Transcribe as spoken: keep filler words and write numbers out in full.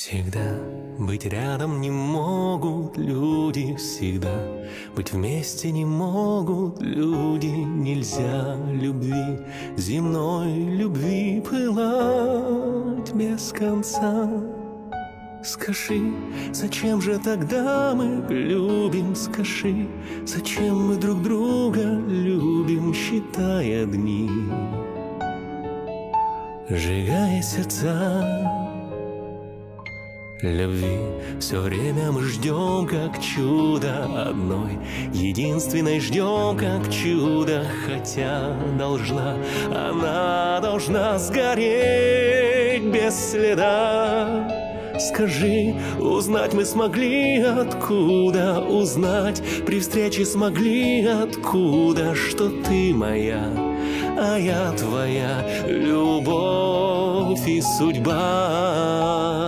Всегда быть рядом не могут люди, всегда быть вместе не могут люди. Нельзя любви, земной любви пылать без конца. Скажи, зачем же тогда мы любим? Скажи, зачем мы друг друга любим, считая дни, сжигая сердца? Любви все время мы ждем, как чудо одной, единственной ждем, как чудо. Хотя должна, она должна сгореть без следа. Скажи, узнать мы смогли откуда? Узнать при встрече смогли откуда? Что ты моя, а я твоя, любовь и судьба.